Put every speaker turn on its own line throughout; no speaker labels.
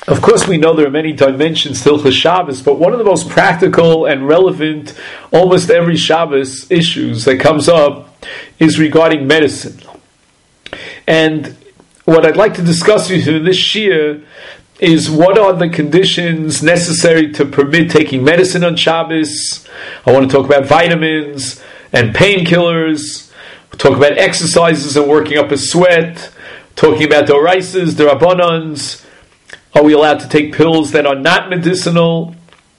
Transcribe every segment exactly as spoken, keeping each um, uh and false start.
Of course, we know there are many dimensions to Hilchos Shabbos, but one of the most practical and relevant, almost every Shabbos issues that comes up is regarding medicine. And what I'd like to discuss with you in this shir is what are the conditions necessary to permit taking medicine on Shabbos. I want to talk about vitamins and painkillers. We'll talk about exercises and working up a sweat. Talking about the oraisas, the rabbanans. Are we allowed to take pills that are not medicinal?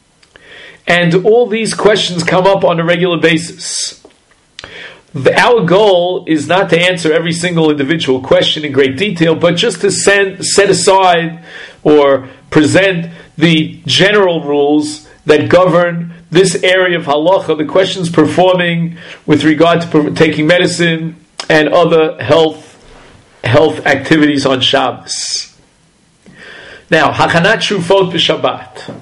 And all these questions come up on a regular basis. The, our goal is not to answer every single individual question in great detail, but just to send, set aside or present the general rules that govern this area of halacha, the questions performing with regard to per- taking medicine and other health health activities on Shabbos. Now, Hachanat Trufot b'Shabbat.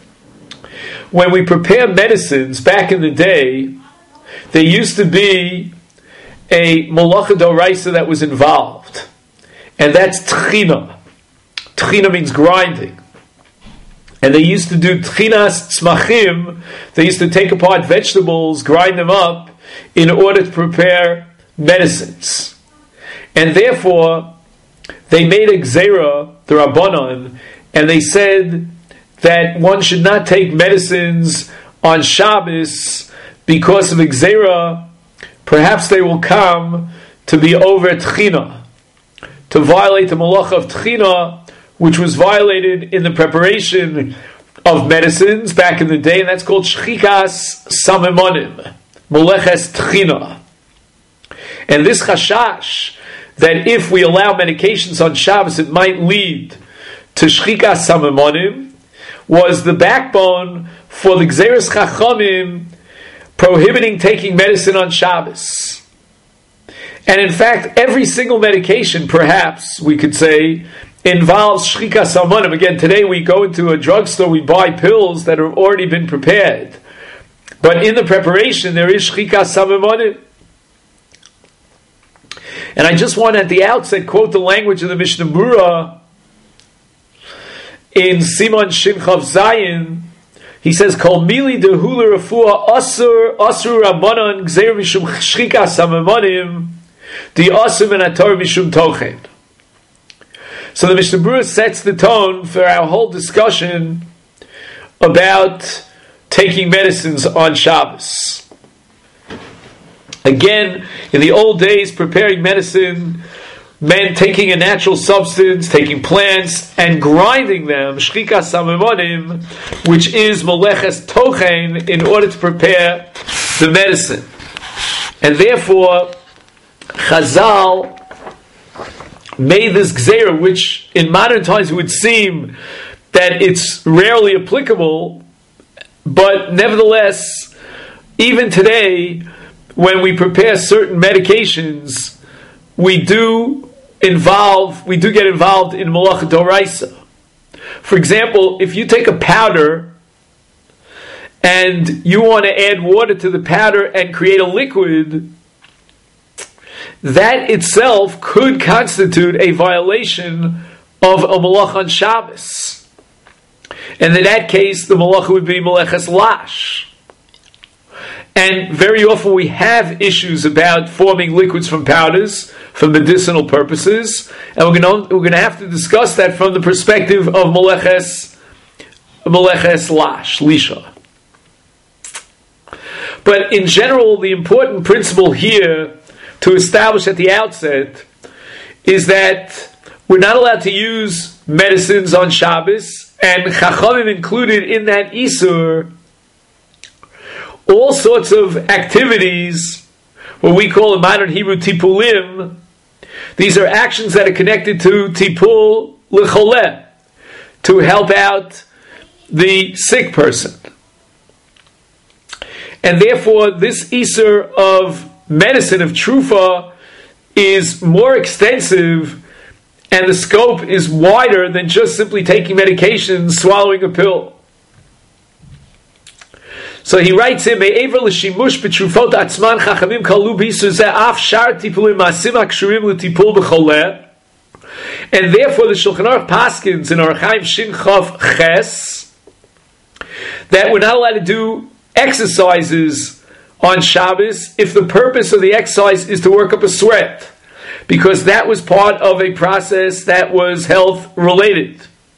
When we prepare medicines back in the day, there used to be a malacha d'oraisa that was involved, and that's tchina. Tchina means grinding, and they used to do tchinas tzmachim. They used to take apart vegetables, grind them up, in order to prepare medicines, and therefore they made a gzeira, the Rabbanon, and they said that one should not take medicines on Shabbos because of a gzeira. Perhaps they will come to be over tchina, to violate the malacha of tchina, which was violated in the preparation of medicines back in the day, and that's called shchikas samemonim, maleches tchina. And this chashash, that if we allow medications on Shabbos, it might lead to shchikas samemonim, was the backbone for the Gzeres Chachamim prohibiting taking medicine on Shabbos. And in fact, every single medication, perhaps, we could say, involves shchikas samemonim. Again, today we go into a drugstore, we buy pills that have already been prepared. But in the preparation, there is shchikas samemonim. And I just want at the outset quote the language of the Mishnah Berurah in Simon Shin Chav Zayin. He says, "Kol mili dehula refuah asur asur rabbanon gzeir mishum shchikas samemonim di asur min haTorah mishum tochen." So the Mishnah Berurah sets the tone for our whole discussion about taking medicines on Shabbos. Again, in the old days, preparing medicine meant taking a natural substance, taking plants, and grinding them, shchikas samemonim, which is maleches tochen, in order to prepare the medicine. And therefore, Chazal made this gzeira, which in modern times would seem that it's rarely applicable, but nevertheless, even today, when we prepare certain medications, we do involve, we do get involved in malacha d'oraisa. For example, if you take a powder and you want to add water to the powder and create a liquid, that itself could constitute a violation of a malacha on Shabbos. And in that case, the malacha would be maleches lash. And very often we have issues about forming liquids from powders for medicinal purposes, and we're going to, we're going to have to discuss that from the perspective of maleches, maleches lash, lisha. But in general, the important principle here to establish at the outset is that we're not allowed to use medicines on Shabbos, and Chachamim included in that isur all sorts of activities, what we call in modern Hebrew tipulim. These are actions that are connected to tipul l'choleh, to help out the sick person. And therefore, this isur of medicine, of trufa, is more extensive, and the scope is wider than just simply taking medication, swallowing a pill. So he writes here, Me'ever l'shimush b'trufot atzman chachamim kalu b'isur zeh af shar tipulim ma'asim ha'kshurim l'tipul b'choleh. And therefore the Shulchan Aruch paskins in Orach Chaim Shin Chav Ches that we're not allowed to do exercises on Shabbos if the purpose of the exercise is to work up a sweat, because that was part of a process that was health related.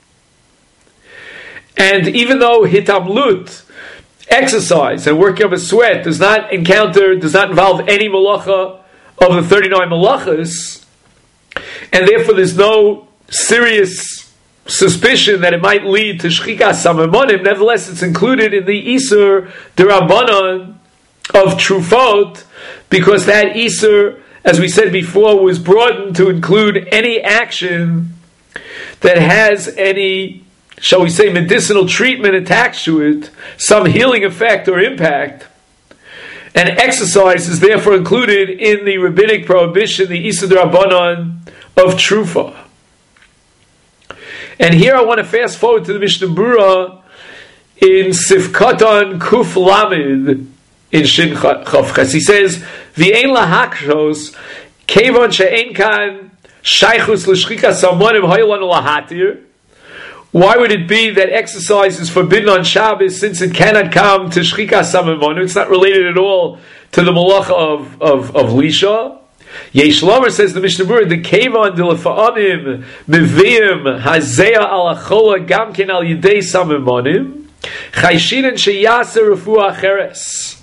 And even though hitamlut, exercise and working up a sweat, does not encounter, does not involve any malacha of the thirty-nine malachas, and therefore there's no serious suspicion that it might lead to shchikas samamonim, nevertheless it's included in the Isur D'Rabbanan of Trufot, because that Isur, as we said before, was broadened to include any action that has any, shall we say, medicinal treatment attached to it, some healing effect or impact. And exercise is therefore included in the rabbinic prohibition, the Isur D'Rabbanan of Trufa. And here I want to fast forward to the Mishnah Berurah in Sifkatan Kuf Lamed in Shin Chav Ches. He says, "V'ein lahakshos kevon she'ein kan shaychus l'shchikas samonim hayolanu lahatir." Why would it be that exercise is forbidden on Shabbos, since it cannot come to shchikas samonim? It's not related at all to the malacha of of, of lisha. Yesh Lomer, says the Mishnah Berurah, the kevon dilafa'amim meviim hazeya al achola gamken al yidei samonim chayshinan sheyaser refuah acheres.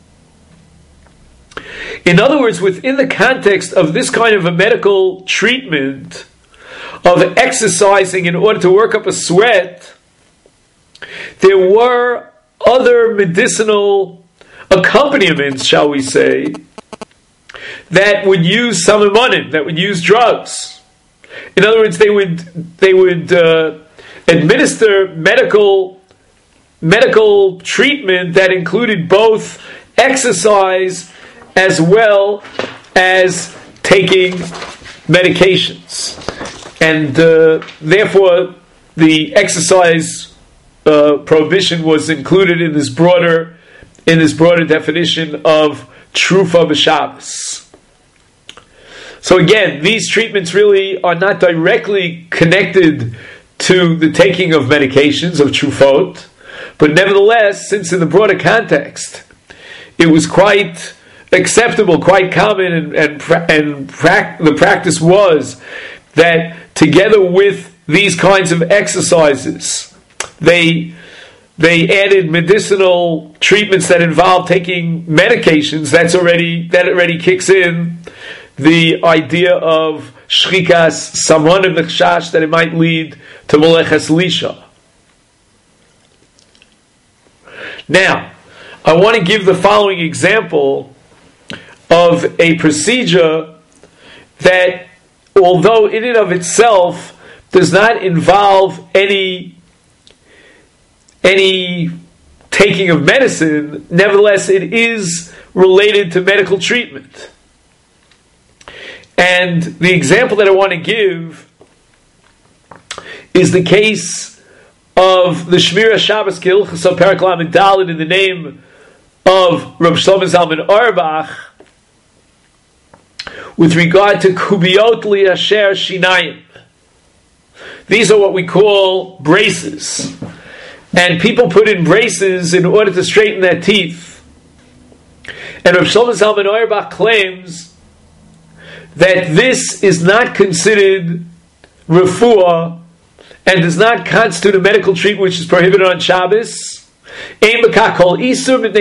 In other words, within the context of this kind of a medical treatment of exercising in order to work up a sweat, there were other medicinal accompaniments, shall we say, that would use samamonim, that would use drugs. In other words, they would they would uh, administer medical medical treatment that included both exercise as well as taking medications. And uh, therefore, the exercise uh, prohibition was included in this broader in this broader definition of trufa b'Shabbos. So again, these treatments really are not directly connected to the taking of medications, of trufot, but nevertheless, since in the broader context, it was quite acceptable, quite common, and and, and pra- the practice was that together with these kinds of exercises, they they added medicinal treatments that involve taking medications. That's already that already kicks in the idea of shchikas samonim nechshash, that it might lead to moleches lisha. Now, I want to give the following example of a procedure that, although in and of itself does not involve any any taking of medicine, nevertheless it is related to medical treatment. And the example that I want to give is the case of the Shmira Shabbos Kehilchos Perek Lamed Daled in the name of Reb Shlomo Zalman Auerbach, with regard to kubiot liyasher shinayim. These are what we call braces. And people put in braces in order to straighten their teeth. And Reb Shlomo Zalman Auerbach claims that this is not considered refuah and does not constitute a medical treatment which is prohibited on Shabbos. In other words,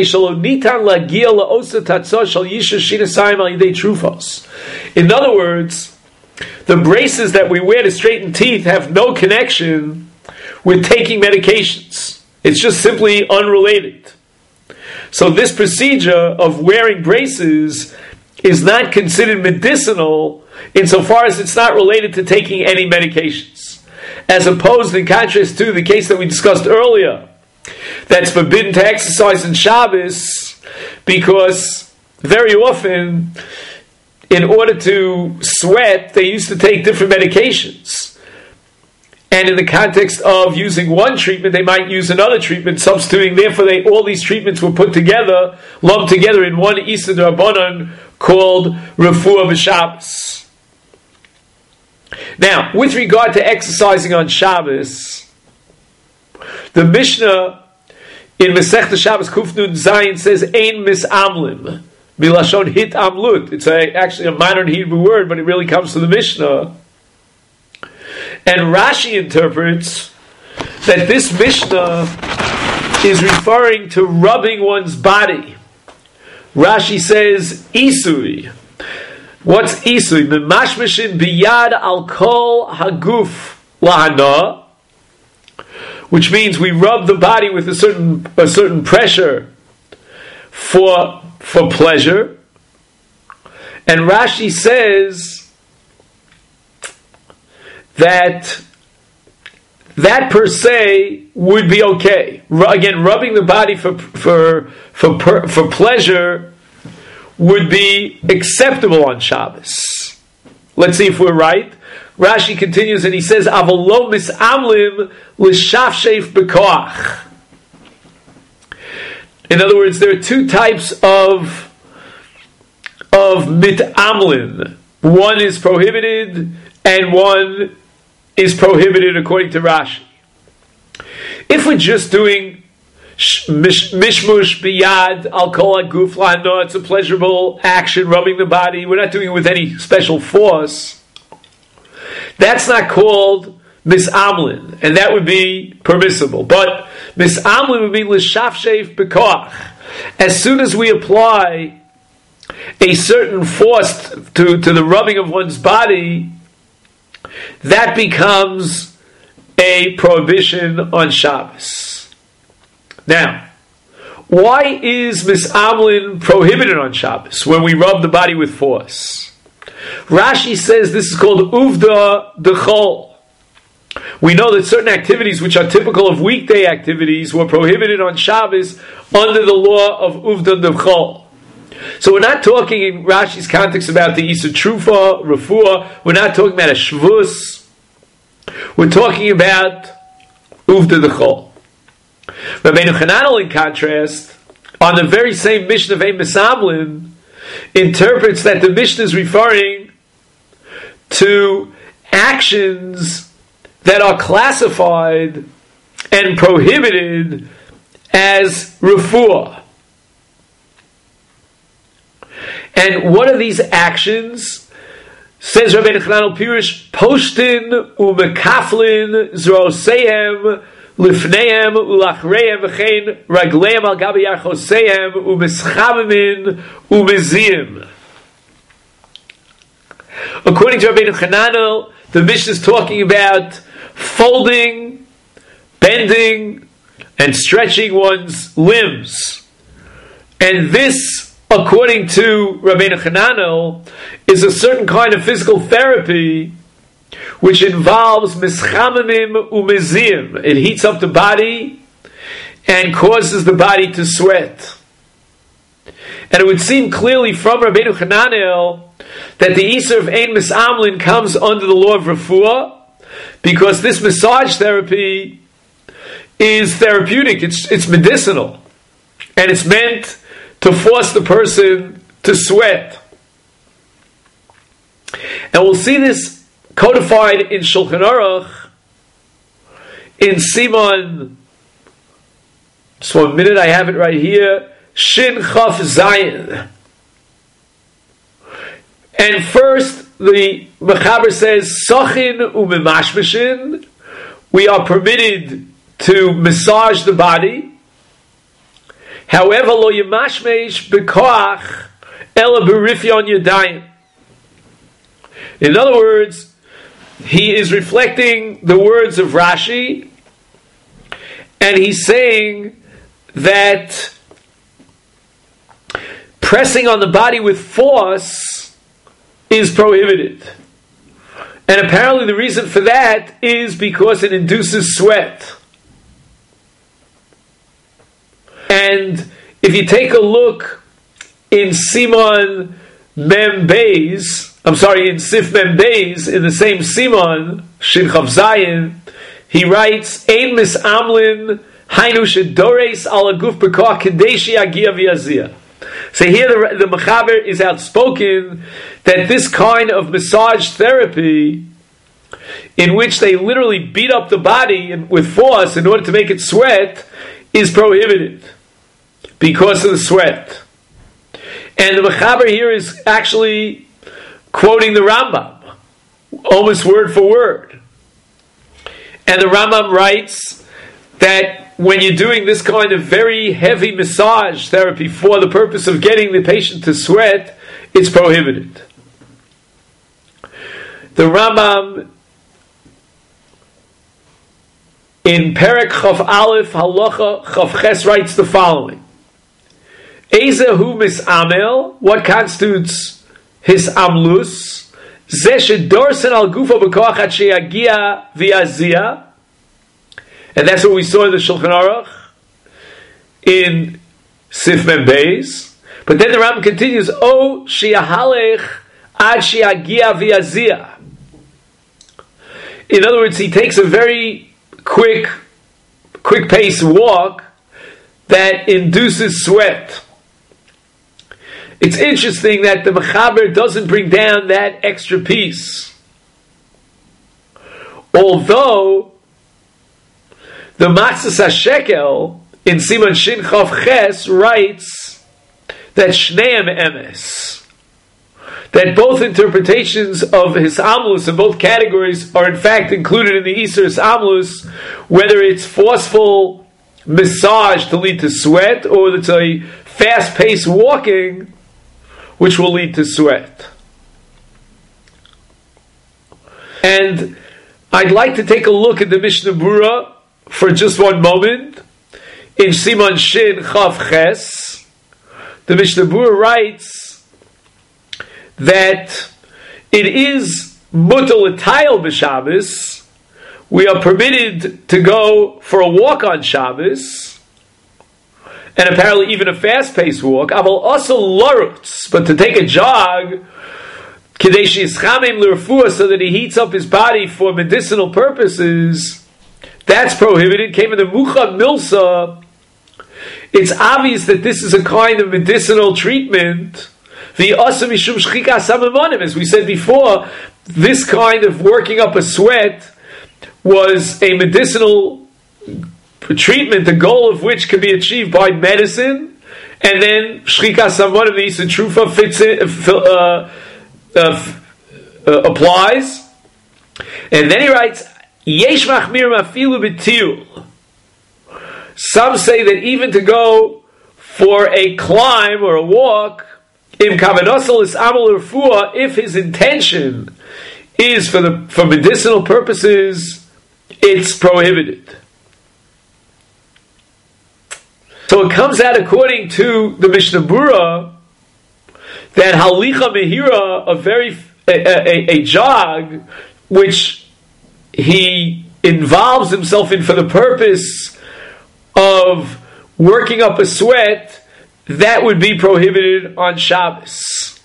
the braces that we wear to straighten teeth have no connection with taking medications. It's just simply unrelated. So this procedure of wearing braces is not considered medicinal insofar as it's not related to taking any medications. As opposed, in contrast to the case that we discussed earlier, that's forbidden to exercise in Shabbos, because very often, in order to sweat, they used to take different medications. And in the context of using one treatment, they might use another treatment, substituting. Therefore, they, all these treatments were put together, lumped together in one Isur D'Rabbanan called Refuah B'Shabbos. Now, with regard to exercising on Shabbos, the Mishnah in Masechta Shabbos Kuf Nun Zayin says Ein Misamlim Milashon Hit Amlut. It's a, actually a modern Hebrew word, but it really comes from the Mishnah. And Rashi interprets that this Mishnah is referring to rubbing one's body. Rashi says Isui. What's Isui? Memashmishin biyad al kol haguf lahana, which means we rub the body with a certain a certain pressure for for pleasure. And Rashi says that that per se would be okay. Again, rubbing the body for for for for, for pleasure would be acceptable on Shabbos. Let's see if we're right. Rashi continues and he says, "Avolo misamlim l'shafshef bekoach." In other words, there are two types of of mitamlin. One is prohibited, and one is prohibited according to Rashi. If we're just doing mishmush biyad al kol haguf lahana, it's a pleasurable action, rubbing the body. We're not doing it with any special force. That's not called misamlin, and that would be permissible. But misamlin would be l'shafshef bekoach. As soon as we apply a certain force to, to the rubbing of one's body, that becomes a prohibition on Shabbos. Now, why is misamlin prohibited on Shabbos when we rub the body with force? Rashi says this is called uvda dechol. We know that certain activities which are typical of weekday activities were prohibited on Shabbos under the law of uvda dechol. So we're not talking in Rashi's context about the Isa Trufa, Refuah. We're not talking about a Shvus. We're talking about uvda dechol. Rabbeinu Chananel, in contrast, on the very same Mishnah of Ein Misamlin, interprets that the Mishnah is referring to actions that are classified and prohibited as refuah. And what are these actions? Says Rabbeinu Chananel Pirush, Poshtin umekaflin zrosehem lifnehem ulachrehem v'chein raglehem al gabi yarchosehem umeschamimin umezim. According to Rabbeinu Chananel, the Mishnah is talking about folding, bending, and stretching one's limbs. And this, according to Rabbeinu Chananel, is a certain kind of physical therapy which involves mischamimim umezim. It heats up the body and causes the body to sweat. And it would seem clearly from Rabbeinu Chananel that the Isur of Ein Misamlin comes under the law of Refuah, because this massage therapy is therapeutic, it's, it's medicinal, and it's meant to force the person to sweat. And we'll see this codified in Shulchan Aruch, in Simon, just one minute, I have it right here, Shin Chaf Zayin. And first, the Mechaber says, Sochin umemashmashin, we are permitted to massage the body. However, lo yemashmesh bekoach ela berifyon yadayim. In other words, he is reflecting the words of Rashi, and he's saying that pressing on the body with force is prohibited. And apparently the reason for that is because it induces sweat. And if you take a look in Simon Mem Beis, I'm sorry, in Sif Mem Beis, in the same Simon, Shin Chav Zayin, he writes, Ein misamlin hainu shedores ala guf bekoach kadeshi agia v'yazia. So here the, the Mechaber is outspoken that this kind of massage therapy in which they literally beat up the body with force in order to make it sweat, is prohibited because of the sweat. And the Mechaber here is actually quoting the Rambam, almost word for word. And the Rambam writes that when you're doing this kind of very heavy massage therapy for the purpose of getting the patient to sweat, it's prohibited. The Rambam in Perek Chav Aleph Halacha Chav Ches writes the following: Ezehu mis'amel, what constitutes his amlus? Zeh shedorsen al gufo b'koach ad sheyagia v'yazia, and that's what we saw in the Shulchan Aruch in Sif Mem Beis. But then the Rambam continues, O sheyahalech ad sheyagia v'yazia. In other words, he takes a very quick, quick pace walk that induces sweat. It's interesting that the Mechaber doesn't bring down that extra piece. Although the Matzas HaShekel in Siman Shin Chav Ches writes that Shneim Emes, that both interpretations of his Amlus in both categories are in fact included in the Isur's Amlus, whether it's forceful massage to lead to sweat or it's a fast-paced walking which will lead to sweat. And I'd like to take a look at the Mishnah Berurah for just one moment. In Siman Shin Chav Ches, the Mishnah Berurah writes that it is mutar l'tayil b'Shabbos. We are permitted to go for a walk on Shabbos, and apparently even a fast-paced walk. Aval also larutz, but to take a jog, kadesh yischamim l'refuah, so that he heats up his body for medicinal purposes, that's prohibited. Came in the Mucha Milsa. It's obvious that this is a kind of medicinal treatment. The asa mishum shchika samamonim, as we said before, this kind of working up a sweat was a medicinal treatment, the goal of which can be achieved by medicine, and then shchika samamonim, the Isa Trufa fits it, uh, uh, uh, applies, and then he writes, Yesh machmir mafilu b'tiyul. Some say that even to go for a climb or a walk, im kavanasal is amal refuah, if his intention is for the for medicinal purposes, it's prohibited. So it comes out, according to the Mishnah Berurah, that halicha mehira, a very a, a, a jog, which he involves himself in for the purpose of working up a sweat, that would be prohibited on Shabbos.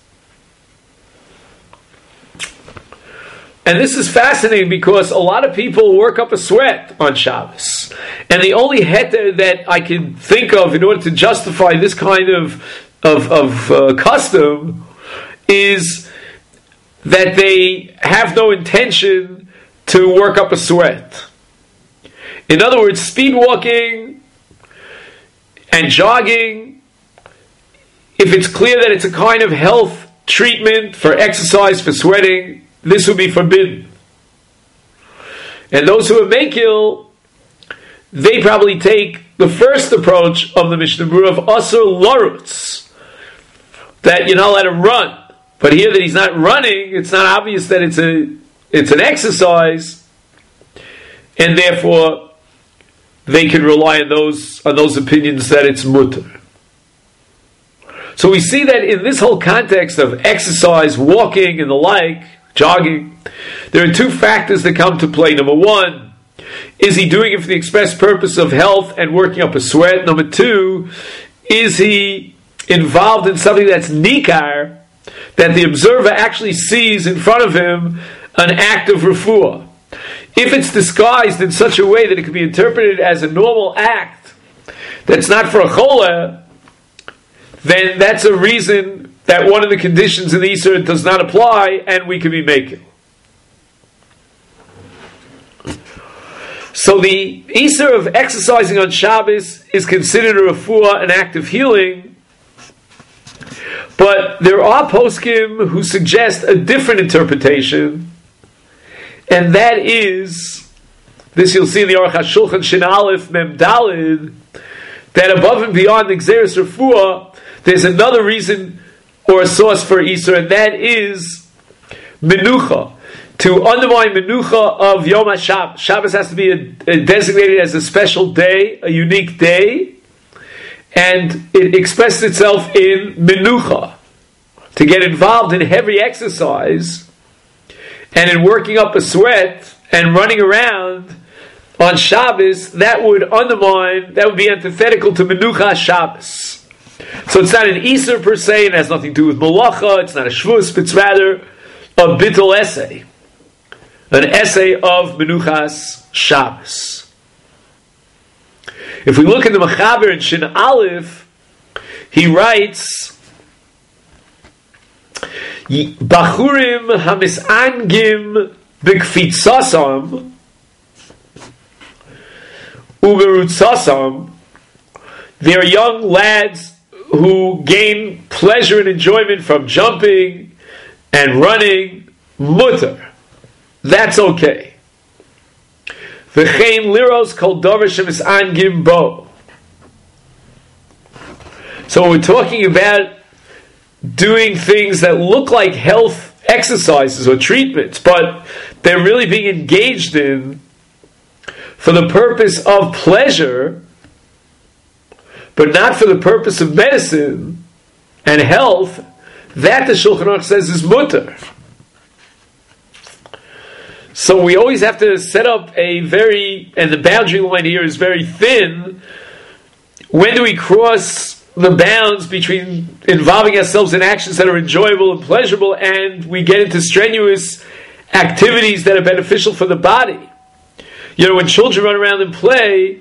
And this is fascinating because a lot of people work up a sweat on Shabbos. And the only heter that I can think of in order to justify this kind of, of, of uh, custom is that they have no intention to work up a sweat. In other words, speed walking and jogging, if it's clear that it's a kind of health treatment for exercise, for sweating, this would be forbidden. And those who are makil, they probably take the first approach of the Mishnah Berurah of asur larutz, that you're not allowed to run. But here that he's not running, it's not obvious that it's a it's an exercise, and therefore they can rely on those on those opinions that it's mutar. So we see that in this whole context of exercise, walking, and the like, jogging, there are two factors that come to play. Number one, is he doing it for the express purpose of health and working up a sweat? Number two, is he involved in something that's nikar, that the observer actually sees in front of him an act of refuah? If it's disguised in such a way that it can be interpreted as a normal act that's not for a cholah, then that's a reason that one of the conditions in the Isur does not apply, and we can be making. So the Isur of exercising on Shabbos is considered a refuah, an act of healing, but there are poskim who suggest a different interpretation, and that is, this you'll see in the Aruch HaShulchan Shin Aleph Mem Dalid, that above and beyond the Gzeres Refuah, there's another reason or a source for Isur, and that is Menucha. To undermine Menucha of Yom HaShabbos. Shabbos has to be a, a designated as a special day, a unique day, and it expresses itself in Menucha. To get involved in heavy exercise and in working up a sweat and running around on Shabbos, that would undermine, that would be antithetical to Menucha Shabbos. So it's not an Isur per se, it has nothing to do with Malacha, it's not a Shvus, it's rather a Bittul essay. An essay of Menuchas Shabbos. If we look at the Mechaber in Shin Aleph, he writes, Bachurim hamisangim b'kfitzasam uberutzasam. They are young lads who gain pleasure and enjoyment from jumping and running. Mutter. That's okay. V'chein liros kol davar shemisangim bo. So we're talking about doing things that look like health exercises or treatments, but they're really being engaged in for the purpose of pleasure, but not for the purpose of medicine and health. That the Shulchan Aruch says is mutter. So we always have to set up a very, and the boundary line here is very thin. When do we cross the bounds between involving ourselves in actions that are enjoyable and pleasurable, and we get into strenuous activities that are beneficial for the body? You know, when children run around and play,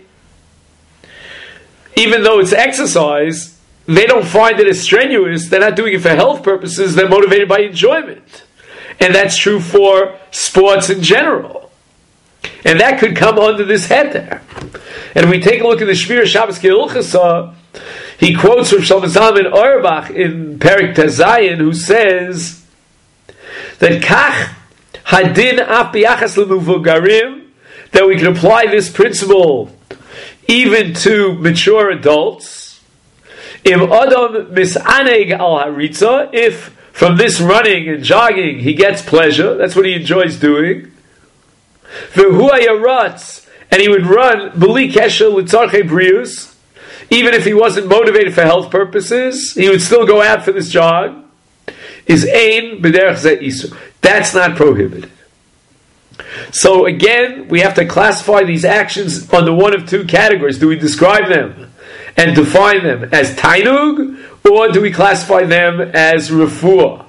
even though it's exercise, they don't find it as strenuous. They're not doing it for health purposes. They're motivated by enjoyment. And that's true for sports in general. And that could come under this head there. And if we take a look at the Shmir Shabbos Ke'ilchasa, he quotes from Shlomo Zalman Auerbach in Perek Tezayin, who says that Kach Hadin Af B'Yachas L'Muvogarim, that we can apply this principle even to mature adults. Im Adam Misaneg Al Haritza, if from this running and jogging he gets pleasure, that's what he enjoys doing. V'hu hayaratz, and he would run b'li kesher l'tzarchei brius, even if he wasn't motivated for health purposes, he would still go out for this jog. Is ein b'derech zeh isur. That's not prohibited. So again, we have to classify these actions under one of two categories. Do we describe them and define them as tainug, or do we classify them as refuah?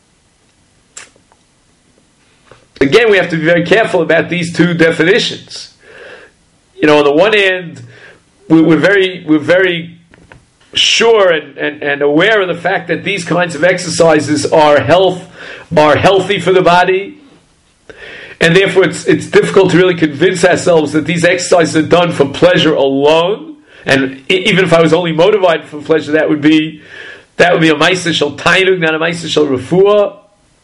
Again, we have to be very careful about these two definitions. You know, on the one hand, we're very we're very sure and, and, and aware of the fact that these kinds of exercises are health are healthy for the body, and therefore it's it's difficult to really convince ourselves that these exercises are done for pleasure alone. And even if I was only motivated for pleasure, that would be that would be a ma'aseh shel tainug, not a ma'aseh shel refuah.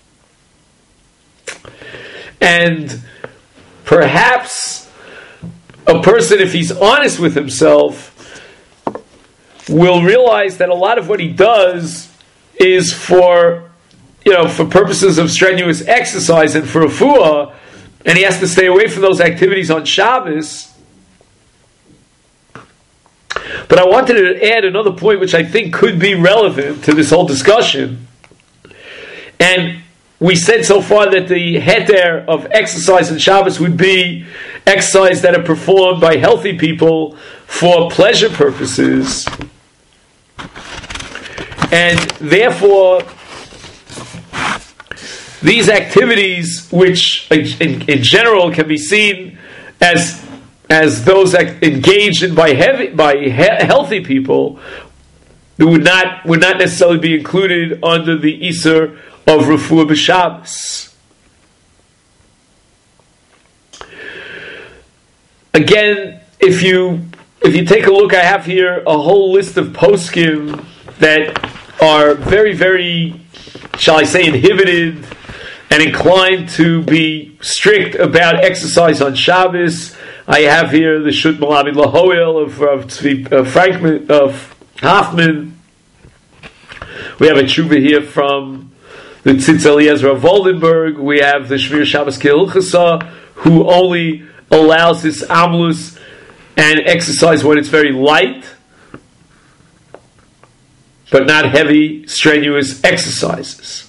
And perhaps a person, if he's honest with himself, will realize that a lot of what he does is for, you know, for purposes of strenuous exercise and for refuah, and he has to stay away from those activities on Shabbos. But I wanted to add another point which I think could be relevant to this whole discussion. And we said so far that the heter of exercise on Shabbos would be exercise that are performed by healthy people for pleasure purposes. And therefore, these activities, which in, in general can be seen as as those engaged in by heavy, by he- healthy people, would not would not necessarily be included under the Isur of Refuah B'Shabbos. again, if you if you take a look, I have here a whole list of poskim that are very, very, shall I say, inhibited and inclined to be strict about exercise on Shabbos. I have here the Shut Malavi Lahoel of, of Tzvi uh, Frankman, of Hoffman. We have a tshuva here from the Tzitz Eliezer of Oldenburg. We have the Shmir Shabbos Kehilchasa, who only allows this amlus and exercise when it's very light, but not heavy, strenuous exercises.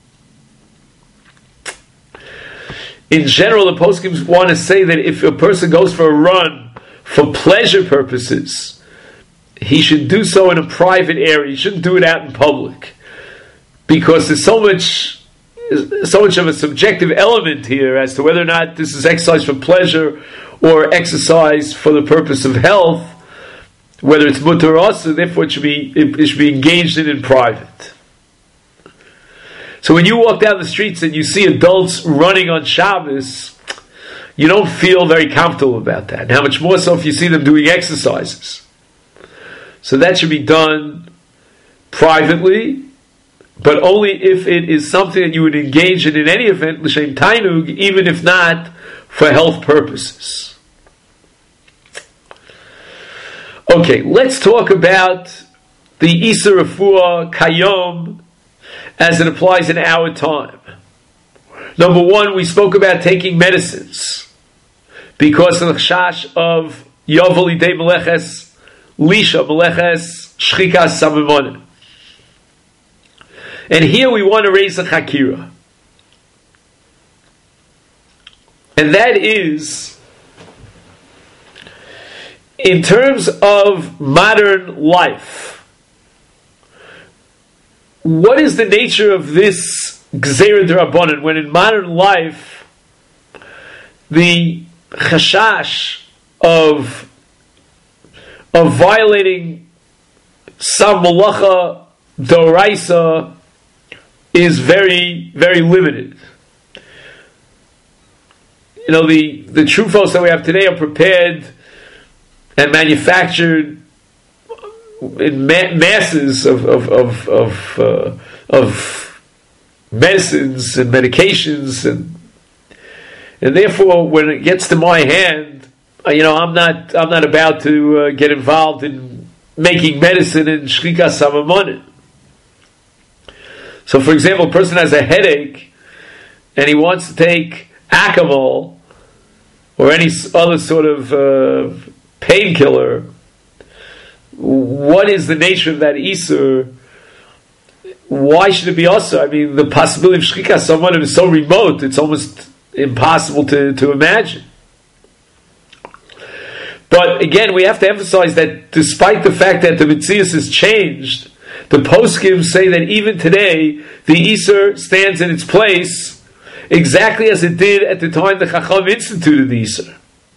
In general, the poskim want to say that if a person goes for a run for pleasure purposes, he should do so in a private area. He shouldn't do it out in public, because there's so much, so much of a subjective element here as to whether or not this is exercise for pleasure or exercise for the purpose of health. Whether it's mutar or asur, therefore it should be it should be engaged in in private. So when you walk down the streets and you see adults running on Shabbos, you don't feel very comfortable about that. And how much more so if you see them doing exercises. So that should be done privately, but only if it is something that you would engage in in any event, l'shem tainug, even if not for health purposes. Okay, let's talk about the Isur Refuah Kayom as it applies in our time. Number one, we spoke about taking medicines because of the chash of Yovel Idei Meleches Lisha, Meleches Shchikas Samimonim. And here we want to raise a Chakira. And that is, in terms of modern life, what is the nature of this Gzeira D'Rabbanan when in modern life the chashash of of violating some malacha d'oraisa is very, very limited. You know, the, the trufos that we have today are prepared and manufactured in ma- masses of of of of, uh, of medicines and medications, and and therefore, when it gets to my hand, uh, you know, I'm not I'm not about to uh, get involved in making medicine in shchikas samamonim. So, for example, a person has a headache and he wants to take Acamol or any other sort of uh, painkiller. What is the nature of that Isur? Why should it be also? I mean, the possibility of shchikas samamonim is so remote, it's almost impossible to, to imagine. But again, we have to emphasize that despite the fact that the Metzius has changed, the poskim say that even today, the Isur stands in its place exactly as it did at the time the Chacham instituted the Isur.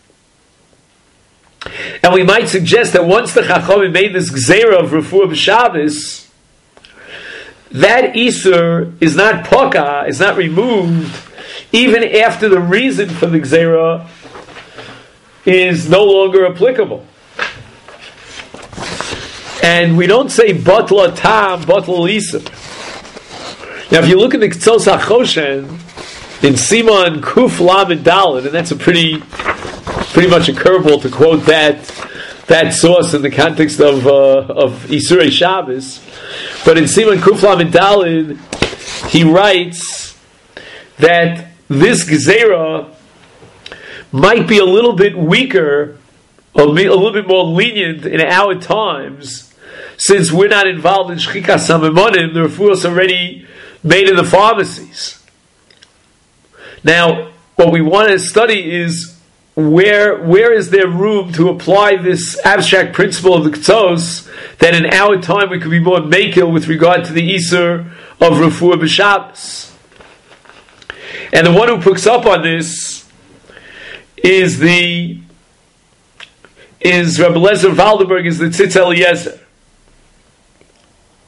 And we might suggest that once the Chacham made this Gzeira of Refuah B'Shabbos, that Isur is not poka, is not removed, even after the reason for the Gzeira is no longer applicable. And we don't say Batla Tam, Batla Isur. Now, if you look at the Ketzos HaChoshen in Siman Kuf Lamed Daled, and that's a pretty, pretty much a curveball to quote that that source in the context of uh, of Isurei Shabbos, but in Siman Kuf Lamed Daled, he writes that this Gezerah might be a little bit weaker, or a little bit more lenient in our times, since we're not involved in shchikas samamonim. The refuahs already made in the pharmacies. Now, what we want to study is where where is there room to apply this abstract principle of the Ketzos that in our time we could be more makil with regard to the Isur of Refuah B'Shabbos. And the one who picks up on this is the is Rabbi Lezer Waldenberg, is the Tzitz Eliezer.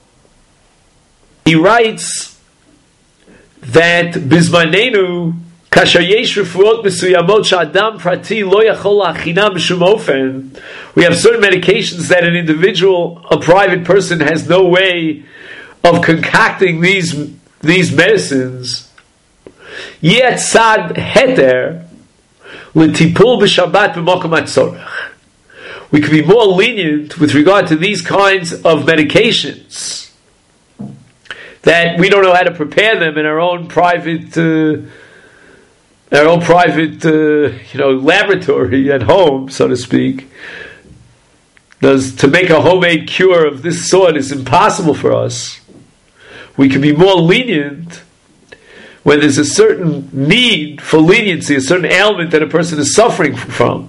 He writes that Bizmanenu Kasher yesh refuot mesuyamot she'adam prati lo yachol la'achinam b'shum ofen. We have certain medications that an individual, a private person, has no way of concocting these these medicines. Yet sad heter l'tipul b'shabbat b'mokom hatzorech. We can be more lenient with regard to these kinds of medications that we don't know how to prepare them in our own private, uh, our own private, uh, you know, laboratory at home, so to speak. Does to make a homemade cure of this sort is impossible for us. We can be more lenient when there's a certain need for leniency, a certain ailment that a person is suffering from.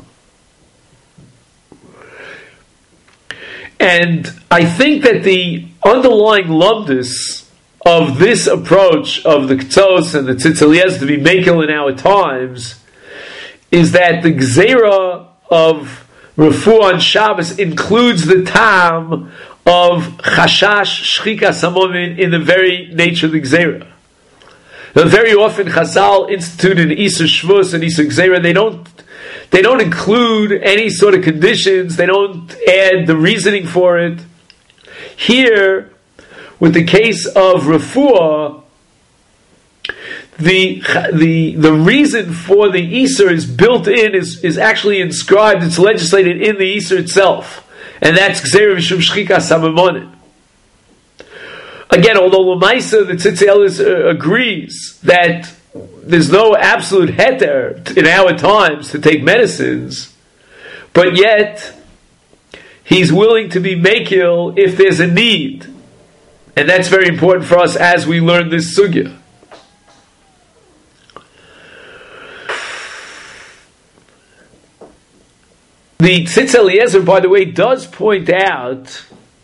And I think that the underlying lumdus of this approach of the Ktos and the Tzitz Eliezer to be makel in our times is that the Gzeira of Refuah on Shabbos includes the tam of Chashash Shchikas Hamomin in the very nature of the Gzeira. Now, very often Chazal instituted Isur Shvus and Isur Gzeira, they don't They don't include any sort of conditions. They don't add the reasoning for it. Here, with the case of refuah, the the the reason for the Isur is built in, is, is actually inscribed, it's legislated in the Isur itself. And that's Gzeira Mishum Shchikas HaMamonim. Again, although L'maisa, the Tzitz Eliezer agrees that there's no absolute heter in our times to take medicines, but yet he's willing to be mekil if there's a need, and that's very important for us as we learn this sugya. The Tzitz Eliezer, by the way, does point out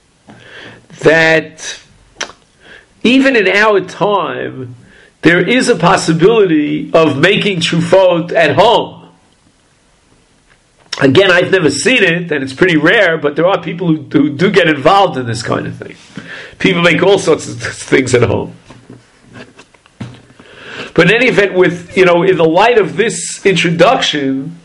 that even in our time there is a possibility of making trufot at home. Again, I've never seen it, and it's pretty rare, but there are people who, who do get involved in this kind of thing. People make all sorts of things at home. But in any event, with, you know, in the light of this introduction,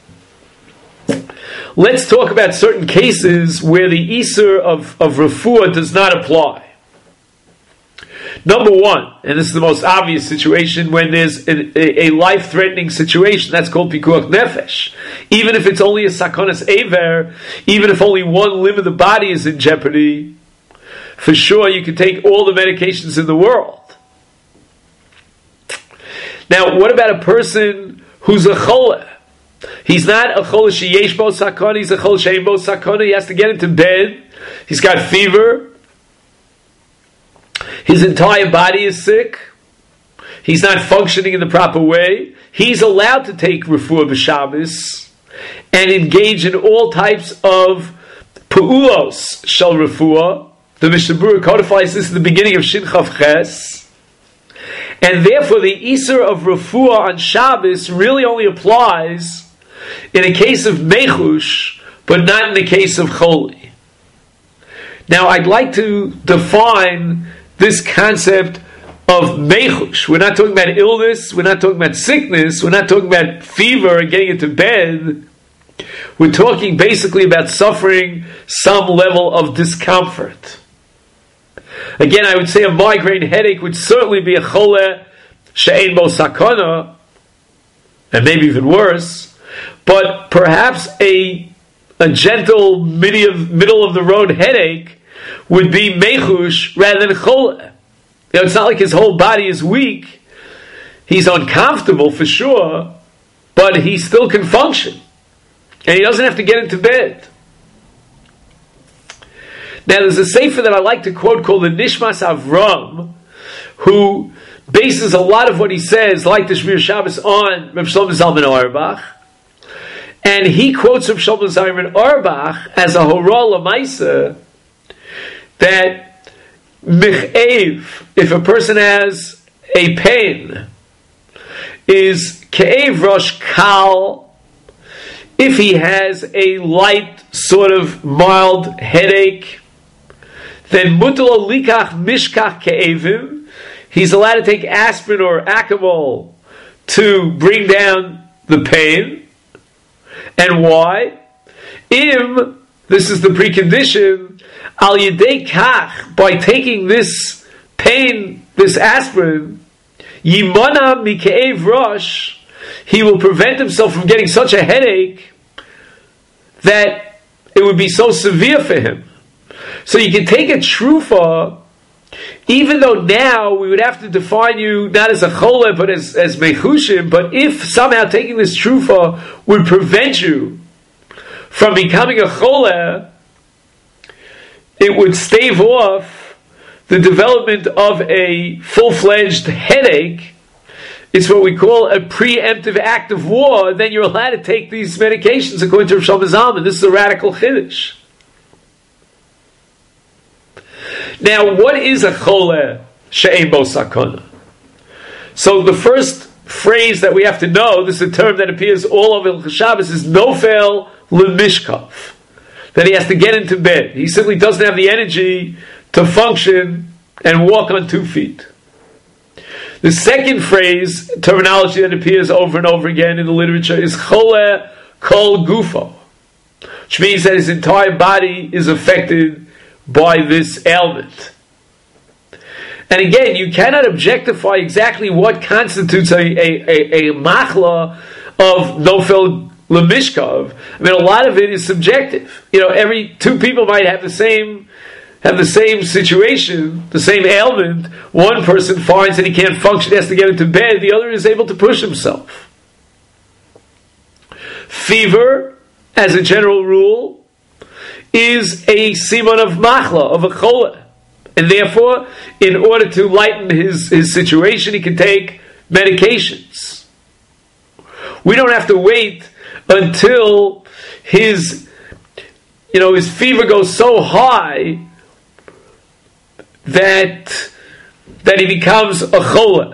let's talk about certain cases where the Isur of, of Refuah does not apply. Number one, and this is the most obvious situation, when there's a, a, a life-threatening situation, that's called pikuach nefesh. Even if it's only a sakonas aver, even if only one limb of the body is in jeopardy, for sure you can take all the medications in the world. Now, what about a person who's a choleh? He's not a choleh sheyesh bo sakona, he's a choleh she'ein bo sakona, he has to get into bed, he's got fever, his entire body is sick, he's not functioning in the proper way, he's allowed to take refuah b'Shabbos and engage in all types of pe'ulos shel refuah. The Mishnah Berurah codifies this in the beginning of Shin Chav Ches, and therefore the Isur of refuah on Shabbos really only applies in a case of mechush, but not in the case of choli. Now, I'd like to define this concept of mechush. We're not talking about illness, we're not talking about sickness, we're not talking about fever and getting into bed. We're talking basically about suffering some level of discomfort. Again, I would say a migraine headache would certainly be a choleh she'ein bo sakana, and maybe even worse, but perhaps a, a gentle middle of the road headache would be mechush rather than choleh. You know, it's not like his whole body is weak. He's uncomfortable for sure, but he still can function. And he doesn't have to get into bed. Now, there's a sefer that I like to quote called the Nishmas Avram, who bases a lot of what he says, like the Shmir Shabbos, on Reb Shlomo Zalman Auerbach. And he quotes Reb Shlomo Zalman Auerbach as a horah l'maisa that mich'ev, if a person has a pain, is ke'ev rosh kal, if he has a light, sort of mild headache, then mutalo likach mishkach ke'evim, he's allowed to take aspirin or Acamol to bring down the pain. And why? Im, this is the precondition, al yedei kach, by taking this pain, this aspirin, yimana mike'ev rosh, he will prevent himself from getting such a headache that it would be so severe for him. So you can take a trufa, even though now we would have to define you not as a chole but as, as mechushim, but if somehow taking this trufa would prevent you from becoming a chole, it would stave off the development of a full-fledged headache. It's what we call a preemptive act of war. Then you're allowed to take these medications according to Rav Shlomo Zalman. This is a radical chiddush. Now, what is a chole she'ein bo sakona? So the first phrase that we have to know, this is a term that appears all over Hilchos Shabbos, is nofel lemishkav. That he has to get into bed. He simply doesn't have the energy to function and walk on two feet. The second phrase, terminology that appears over and over again in the literature, is chole kol gufo, which means that his entire body is affected by this ailment. And again, you cannot objectify exactly what constitutes a, a, a, a machla of nofel lemishkav. I mean, a lot of it is subjective. You know, every two people might have the same have the same situation, the same ailment. One person finds that he can't function, has to get into bed. The other is able to push himself. Fever, as a general rule, is a siman of machla, of a chola. And therefore, in order to lighten his, his situation, he can take medications. We don't have to wait until his, you know, his fever goes so high that that he becomes a chola.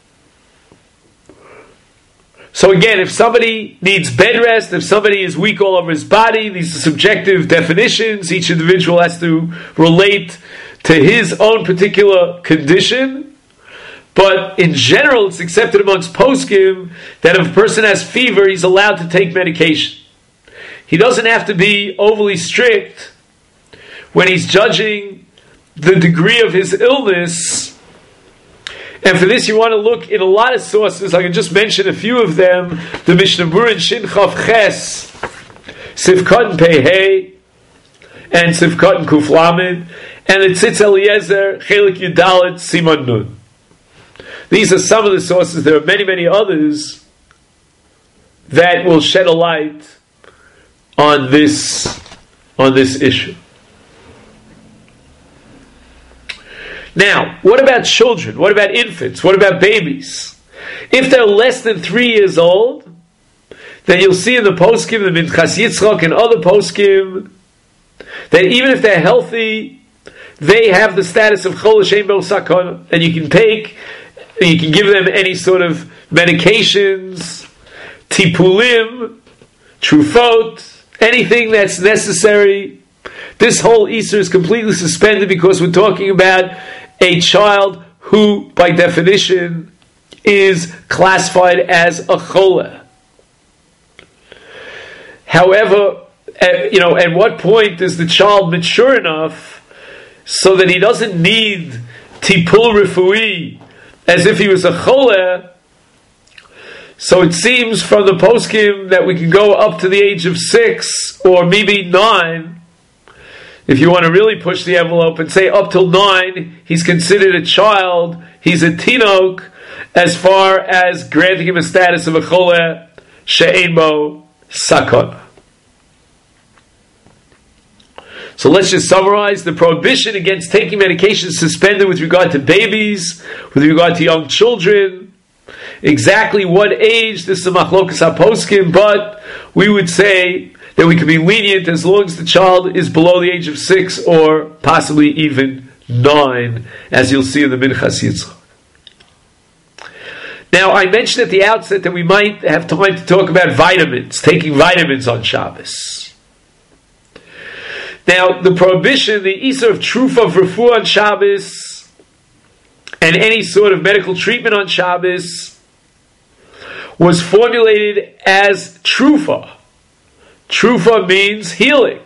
So again, if somebody needs bed rest, if somebody is weak all over his body, these are subjective definitions. Each individual has to relate to his own particular condition. But in general, it's accepted amongst poskim that if a person has fever, he's allowed to take medication. He doesn't have to be overly strict when he's judging the degree of his illness. And for this, you want to look in a lot of sources. I can just mention a few of them. The Mishnah Berurah in Shin Chav Ches, Sivkot and Pehei, and Sivkot and Kuf Lamed, and the Tzitz Eliezer, Chelik Yudalet, Siman Nun. These are some of the sources. There are many, many others that will shed a light on this, on this issue. Now, what about children? What about infants? What about babies? If they're less than three years old, then you'll see in the poskim, the Minchas Yitzchak and other poskim, that even if they're healthy, they have the status of chol she'ein bo sakona, and you can take, you can give them any sort of medications, tipulim, trufot, anything that's necessary. This whole Easter is completely suspended because we're talking about a child who, by definition, is classified as a chola. However, at, you know, at what point is the child mature enough so that he doesn't need tipul rifui as if he was a chola? So it seems from the poskim that we can go up to the age of six or maybe nine. If you want to really push the envelope and say up till nine, he's considered a child, he's a tinok, as far as granting him a status of a chole she'ein bo sakona. So let's just summarize. The prohibition against taking medication is suspended with regard to babies, with regard to young children. Exactly what age, this is a machlokas haposkim, but we would say that we can be lenient as long as the child is below the age of six or possibly even nine, as you'll see in the Minchas Yitzchak. Now, I mentioned at the outset that we might have time to talk about vitamins, taking vitamins on Shabbos. Now, the prohibition, the Isur of Trufa of Refuah on Shabbos, and any sort of medical treatment on Shabbos, was formulated as trufa. Trufa means healing.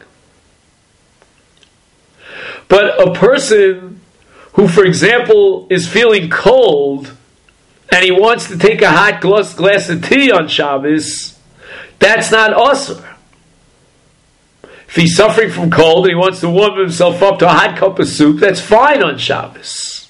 But a person who, for example, is feeling cold and he wants to take a hot glass, glass of tea on Shabbos, that's not asur. If he's suffering from cold and he wants to warm himself up to a hot cup of soup, that's fine on Shabbos.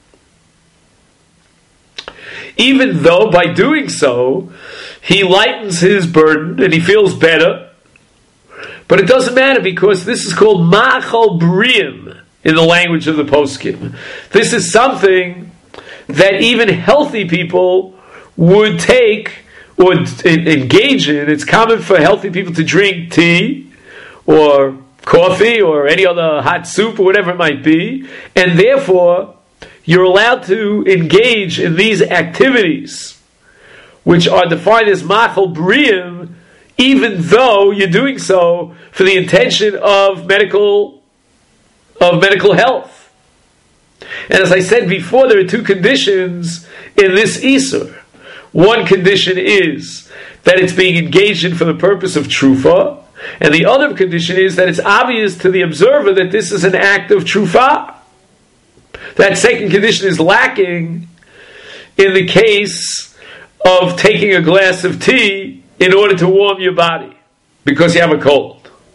Even though by doing so, he lightens his burden and he feels better. But it doesn't matter because this is called ma'achal b'riyim in the language of the poskim. This is something that even healthy people would take or engage in. It's common for healthy people to drink tea or coffee or any other hot soup or whatever it might be, and therefore you're allowed to engage in these activities which are defined as ma'achal b'riyim, even though you're doing so for the intention of medical of medical health. And as I said before, there are two conditions in this isur. One condition is that it's being engaged in for the purpose of trufa, and the other condition is that it's obvious to the observer that this is an act of trufa. That second condition is lacking in the case of taking a glass of tea in order to warm your body because you have a cold.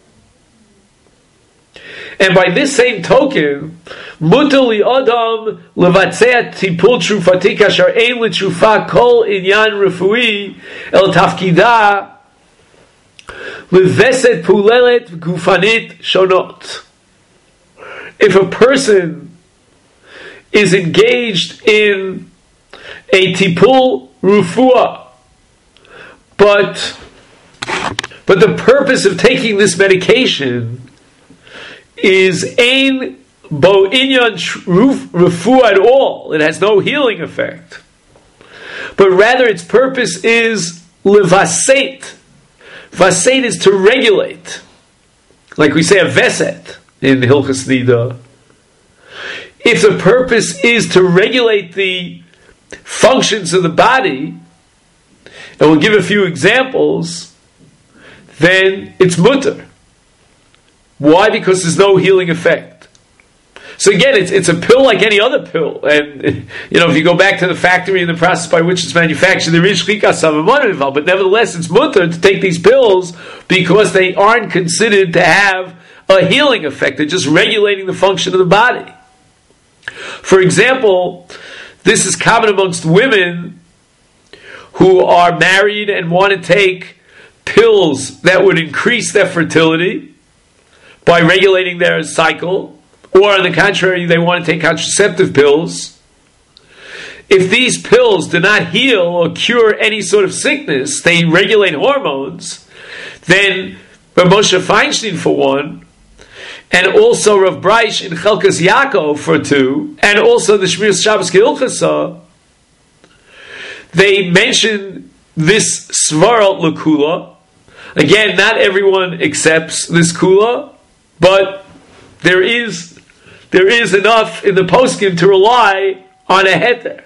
And by this same token, mutar li adam levatzeh tipul trufati kasher ein letrufa kol inyan refui el tafkida leveset pulelet gufanit shonot. If a person is engaged in a tipul refuah, but but the purpose of taking this medication is ein bo inyan refuah at all. It has no healing effect. But rather its purpose is levaset. Vaset is to regulate. Like we say a veset in Hilchas Nida. If the purpose is to regulate the functions of the body, and we'll give a few examples, then it's mutar. Why? Because there's no healing effect. So again, it's it's a pill like any other pill. And, you know, if you go back to the factory and the process by which it's manufactured, there is shchikas savamonim involved. But nevertheless, it's mutar to take these pills because they aren't considered to have a healing effect. They're just regulating the function of the body. For example, this is common amongst women who are married and want to take pills that would increase their fertility by regulating their cycle, or on the contrary, they want to take contraceptive pills. If these pills do not heal or cure any sort of sickness, they regulate hormones, then Rav Moshe Feinstein for one, and also Rav Breish in Chelkas Yaakov for two, and also the Shmiras Shabbos Kehilchasa, they mention this Svarat L'Kula. Again, not everyone accepts this Kula, but there is there is enough in the poskim to rely on a heter.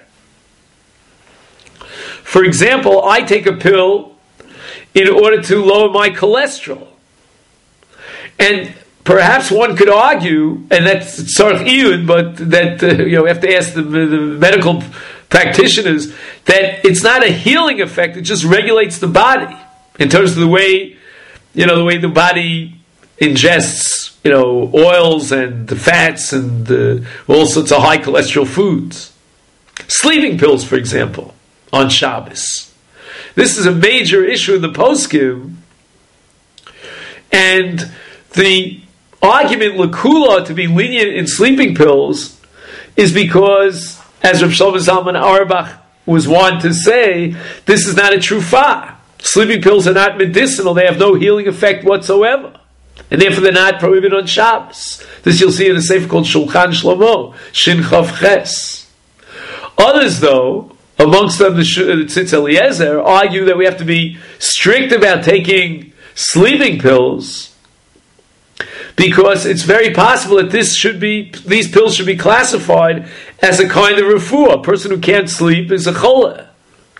For example, I take a pill in order to lower my cholesterol. And perhaps one could argue, and that's tzarich iyun, but that uh, you know, we have to ask the, the medical practitioners, that it's not a healing effect, it just regulates the body in terms of the way, you know, the way the body ingests, you know, oils and the fats and uh, all sorts of high cholesterol foods. Sleeping pills, for example, on Shabbos. This is a major issue in the poskim, and the argument l'kula to be lenient in sleeping pills is because, as Rav Shlomo Zalman Auerbach was wont to say, this is not a trufa. Sleeping pills are not medicinal; they have no healing effect whatsoever. And therefore they're not prohibited on Shabbos. This you'll see in a sefer called Shulchan Shlomo, Shin Chav Ches. Others, though, amongst them the Tzitz Eliezer, argue that we have to be strict about taking sleeping pills because it's very possible that this should be these pills should be classified as a kind of refuah. A person who can't sleep is a cholah.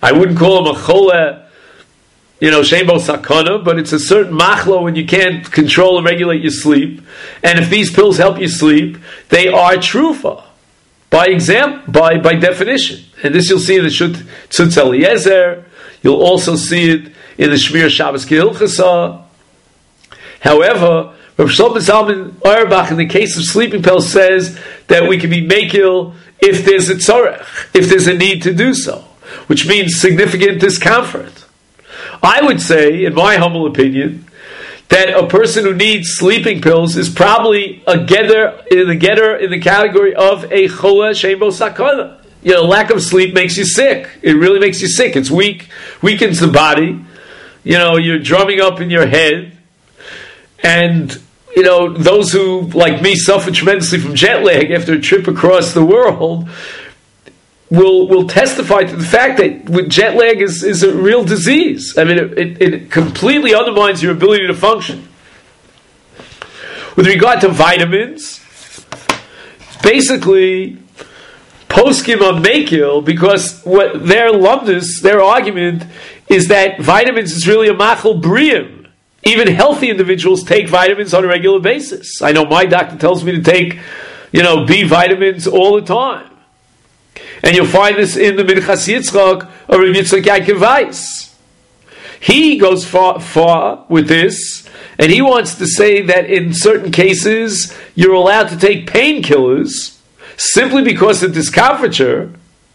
I wouldn't call him a chole, you know, shembo sakana, but it's a certain machlo when you can't control and regulate your sleep. And if these pills help you sleep, they are trufa by exam, by by definition. And this you'll see in the Shut Tzutz Eliezer. You'll also see it in the Shmir Shabbos Kehilchasa. However, Rav Shlomo Zalman Auerbach, in the case of sleeping pills, says that we can be mekil if there's a tzorech, if there's a need to do so, which means significant discomfort. I would say, in my humble opinion, that a person who needs sleeping pills is probably a getter in the getter in the category of a chola shembo sakana. You know, lack of sleep makes you sick. It really makes you sick. It's weak, weakens the body. You know, you're drumming up in your head. And, you know, those who, like me, suffer tremendously from jet lag after a trip across the world will will testify to the fact that with jet lag is, is a real disease. I mean, it, it, it completely undermines your ability to function. With regard to vitamins, basically, poskim on mekil, because what their lumdus, their argument, is that vitamins is really a machal briim. Even healthy individuals take vitamins on a regular basis. I know my doctor tells me to take, you know, B vitamins all the time. And you'll find this in the Minchas Yitzchak or Rav Yitzchak Yaakov Weiss. He goes far, far with this, and he wants to say that in certain cases you're allowed to take painkillers simply because of discomfiture.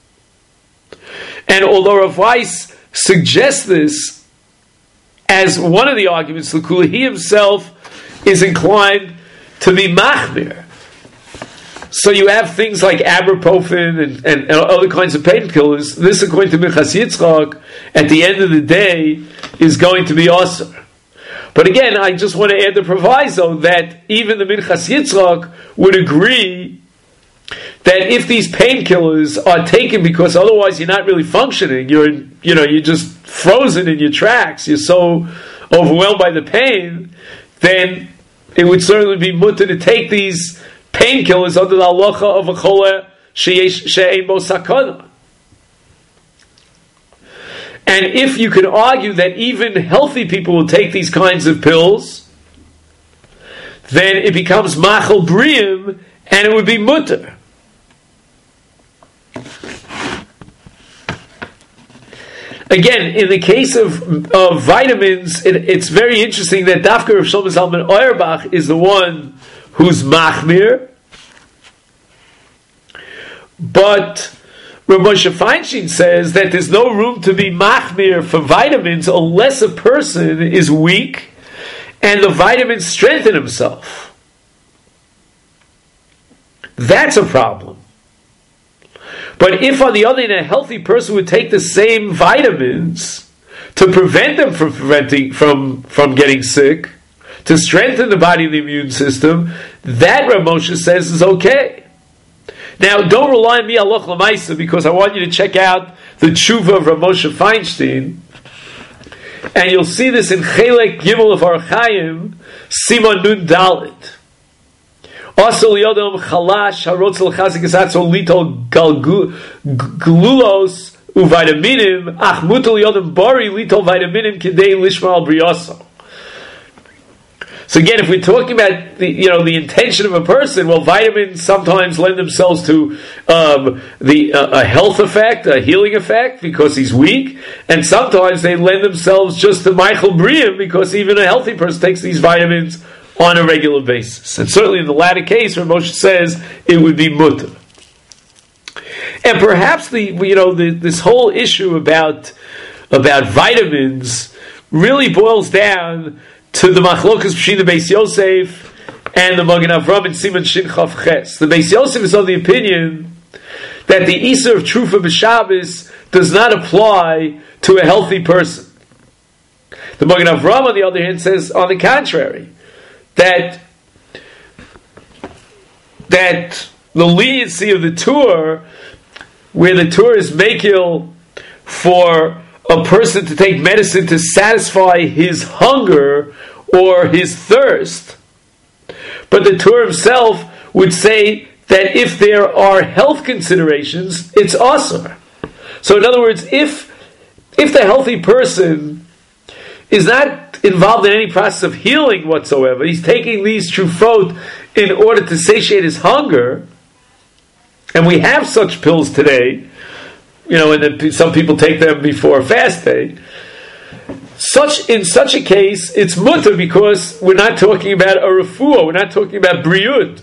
And although Rav Weiss suggests this as one of the arguments, L'Kula, he himself is inclined to be machmir. So you have things like ibuprofen and, and, and other kinds of painkillers. This, according to Minchas Yitzchak, at the end of the day, is going to be asur. But again, I just want to add the proviso that even the Minchas Yitzchak would agree that if these painkillers are taken because otherwise you're not really functioning, you're you know you're just frozen in your tracks, you're so overwhelmed by the pain, then it would certainly be mutter to take these painkillers under the halacha of a chole she'ein bo sakana. And if you could argue that even healthy people will take these kinds of pills, then it becomes machal briim, and it would be mutter. Again, in the case of, of vitamins, it, it's very interesting that Dafka Rav Shlomo Zalman Auerbach is the one who's machmir, but Rav Moshe Feinstein says that there's no room to be machmir for vitamins unless a person is weak and the vitamins strengthen himself. That's a problem. But if, on the other hand, a healthy person would take the same vitamins to prevent them from preventing from, from getting sick, to strengthen the body and the immune system, that Rav Moshe says is okay. Now, don't rely on me aloch l'maisa, because I want you to check out the tshuva of Rav Moshe Feinstein, and you'll see this in Chelek Gimel of Orach Chaim, Simon Nun Dalet. Also, liyodom chalash harotz l'chazik esatzo litol glulos uvitaminim ach mutal liyodom bari litol vitaminim kidei lishma al briyoso. So again, if we're talking about the you know the intention of a person, well, vitamins sometimes lend themselves to um, the uh, a health effect, a healing effect, because he's weak, and sometimes they lend themselves just to Michael Briam, because even a healthy person takes these vitamins on a regular basis. And certainly in the latter case, where Moshe says it would be mutter. And perhaps the you know the, this whole issue about about vitamins really boils down to the machlokas between the Beis Yosef and the Magen Avram and Siman Shin Chav Ches. The Beis Yosef is of the opinion that the Isur of Trufa b'Shabbos does not apply to a healthy person. The Magen Avram, on the other hand, says on the contrary, that that the leniency of the tour, where the tour is makil for a person to take medicine to satisfy his hunger or his thirst, but the Torah himself would say that if there are health considerations, it's asur. So in other words, if if the healthy person is not involved in any process of healing whatsoever, he's taking these trufot in order to satiate his hunger, and we have such pills today, you know, and then some people take them before a fast day. Such in such a case, it's mutter because we're not talking about a refuah, we're not talking about briut.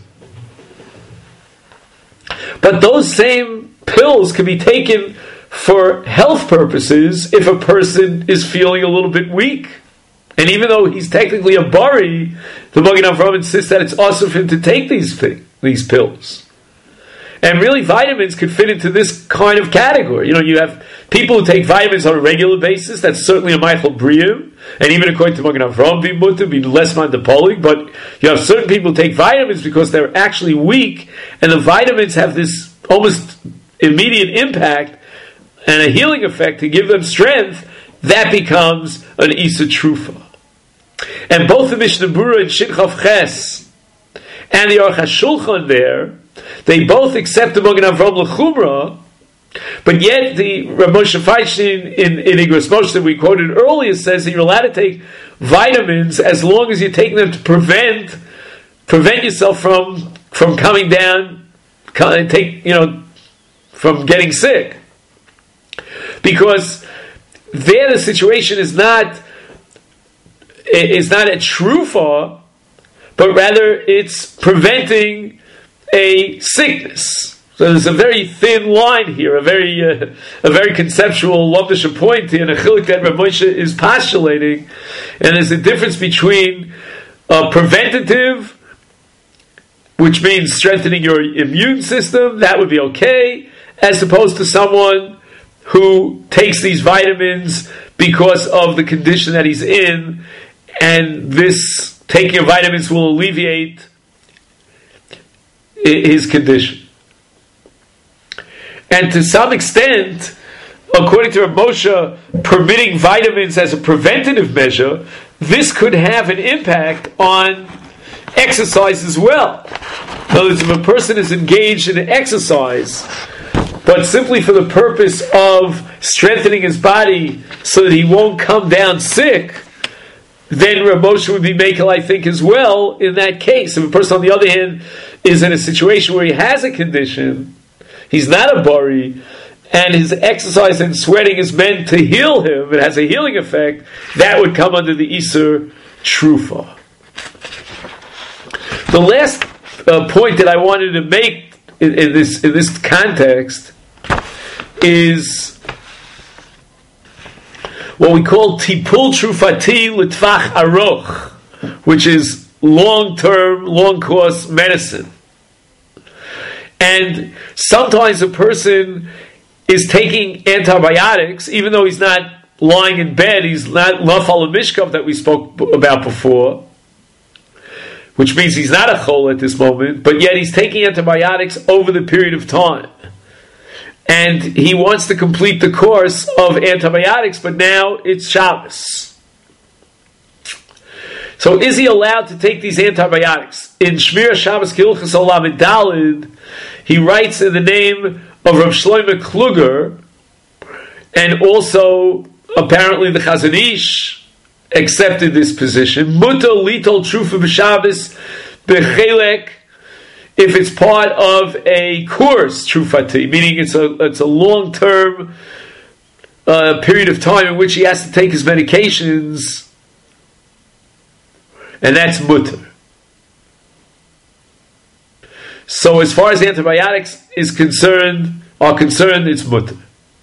But those same pills can be taken for health purposes if a person is feeling a little bit weak. And even though he's technically a bari, the Magen Avraham insists that it's awesome for him to take these things, these pills. And really, vitamins could fit into this kind of category. You know, you have people who take vitamins on a regular basis. That's certainly a Michael Brium. And even according to Magen Avraham, be mutter, be less mandapolig. But you have certain people who take vitamins because they're actually weak. And the vitamins have this almost immediate impact and a healing effect to give them strength. That becomes an Isa Trufa. And both the Mishnah Berurah and Shin Chav Ches and the Aruch HaShulchan there, they both accept the Magen Avraham L'chumra, but yet the Rav Moshe Feinstein in, in Igros Moshe that we quoted earlier says that you're allowed to take vitamins as long as you're taking them to prevent prevent yourself from from coming down, take you know from getting sick, because there the situation is not is not a trufa, but rather it's preventing a sickness. So there's a very thin line here, a very uh, a very conceptual lumdisha point here, and a chilik that Rav Moshe is postulating. And there's a difference between uh, preventative, which means strengthening your immune system, that would be okay, as opposed to someone who takes these vitamins because of the condition that he's in, and this taking of vitamins will alleviate his condition. And to some extent, according to Rav Moshe, permitting vitamins as a preventative measure, this could have an impact on exercise as well. In other words, if a person is engaged in exercise, but simply for the purpose of strengthening his body so that he won't come down sick, then Rav Moshe would be makel, I think, as well in that case. If a person, on the other hand, is in a situation where he has a condition, he's not a bari, and his exercise and sweating is meant to heal him, it has a healing effect, that would come under the Iser Trufa. The last uh, point that I wanted to make in, in this in this context is what we call Tipul Trufati L'Tvach Aroch, which is long-term, long-course medicine. And sometimes a person is taking antibiotics, even though he's not lying in bed, he's not Nafal Mishkav that we spoke about before, which means he's not a chol at this moment, but yet he's taking antibiotics over the period of time. And he wants to complete the course of antibiotics, but now it's Shabbos. So is he allowed to take these antibiotics? In Shmir Shabbos Kilchas Olam Dalid, he writes in the name of Rav Shlomo Kluger, and also apparently the Chazon Ish accepted this position. Mutar litol trufa b'Shabbos b'chelek, if it's part of a course trufati, meaning it's a it's a long term uh, period of time in which he has to take his medications, and that's mutar. So as far as antibiotics is concerned, are concerned, it's mutar.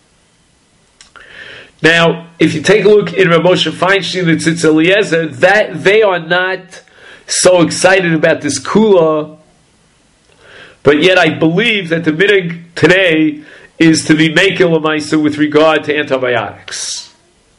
Now, if you take a look in Rav Moshe Feinstein and Tzitz Eliezer, that they are not so excited about this kula, but yet I believe that the minhag today is to be mekel l'maisa with regard to antibiotics.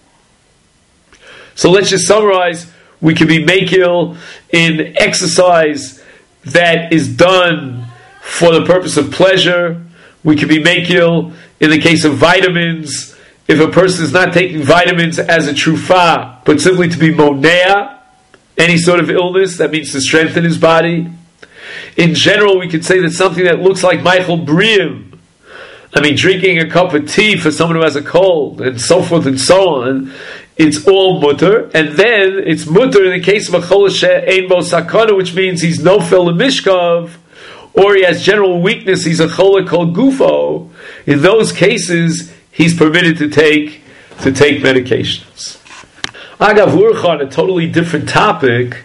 So let's just summarize: we can be mekel in exercise that is done for the purpose of pleasure. We can be mekel in the case of vitamins, if a person is not taking vitamins as a trufa, but simply to be monea, any sort of illness, that means to strengthen his body. In general, we could say that something that looks like Michael Briam, I memean, drinking a cup of tea for someone who has a cold, and so forth and so on, it's all mutter. And then it's mutter in the case of a chol she'ein bo sakana, which means he's nofel l'mishkav, or he has general weakness, he's a chol kol gufo. In those cases, he's permitted to take to take medications. Agav Urcha, on a totally different topic,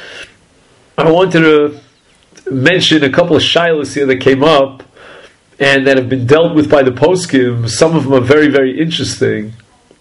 I wanted to mention a couple of shilas here that came up and that have been dealt with by the poskim. Some of them are very, very interesting.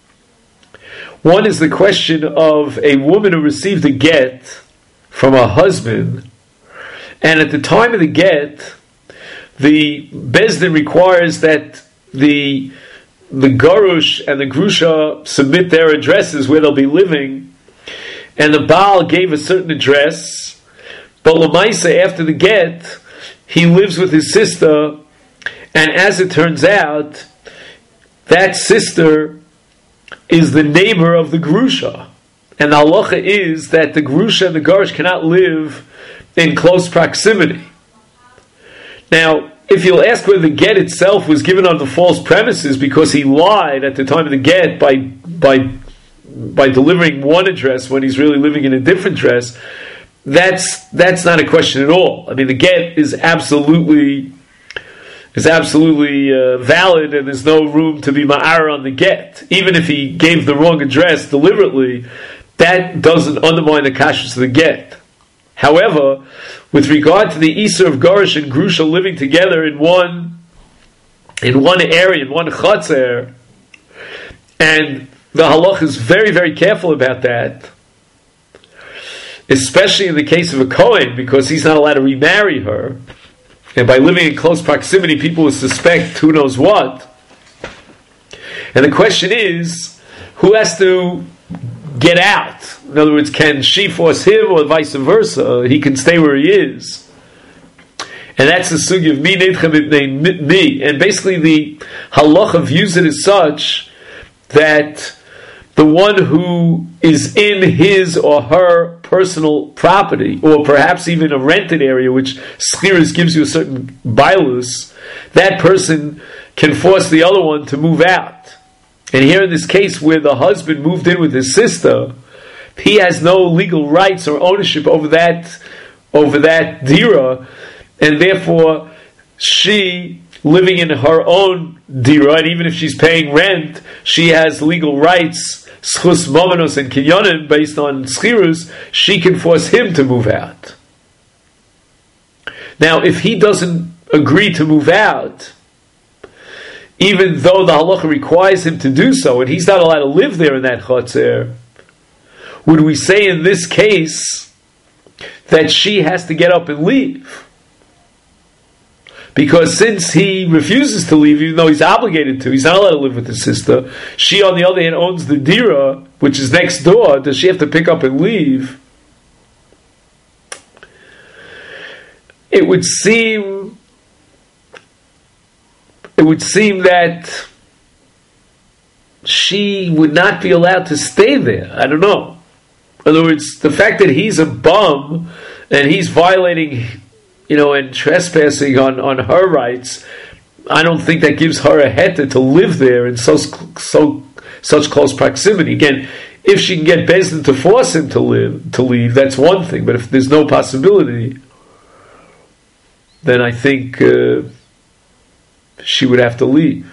One is the question of a woman who received a get from her husband, and at the time of the get, the Bezdin requires that the the Garush and the Grusha submit their addresses where they'll be living, and the Baal gave a certain address, but Lamaisa, after the get, he lives with his sister, and as it turns out, that sister is the neighbor of the Grusha. And the halacha is that the Grusha and the Garush cannot live in close proximity. Now, if you'll ask whether the get itself was given on the false premises because he lied at the time of the get by by by delivering one address when he's really living in a different address, that's that's not a question at all. I mean, the get is absolutely is absolutely uh, valid, and there's no room to be ma'ar on the get. Even if he gave the wrong address deliberately, that doesn't undermine the kashrus of the get. However, with regard to the Isur of Garush and Grusha living together in one in one area, in one chatzer, and the halach is very, very careful about that, especially in the case of a Kohen, because he's not allowed to remarry her, and by living in close proximity, people will suspect who knows what. And the question is, who has to get out? In other words, can she force him, or vice versa? He can stay where he is. And that's the sugi of mi neidchem mi. And basically the halacha views it as such that the one who is in his or her personal property, or perhaps even a rented area, which Schiris gives you a certain bailus, that person can force the other one to move out. And here in this case, where the husband moved in with his sister, he has no legal rights or ownership over that over that dira, and therefore she, living in her own dira, and even if she's paying rent, she has legal rights, schus momenos and kinyonim, based on schirus. She can force him to move out. Now, if he doesn't agree to move out, even though the halacha requires him to do so, and he's not allowed to live there in that chotzer, would we say in this case that she has to get up and leave? Because since he refuses to leave, even though he's obligated to, he's not allowed to live with his sister, she on the other hand owns the dira, which is next door. Does she have to pick up and leave? It would seem It would seem that she would not be allowed to stay there. I don't know. In other words, the fact that he's a bum and he's violating, you know, and trespassing on, on her rights, I don't think that gives her a heta to live there in so so such close proximity. Again, if she can get Bezdin to force him to live to leave, that's one thing. But if there's no possibility, then I think uh, she would have to leave.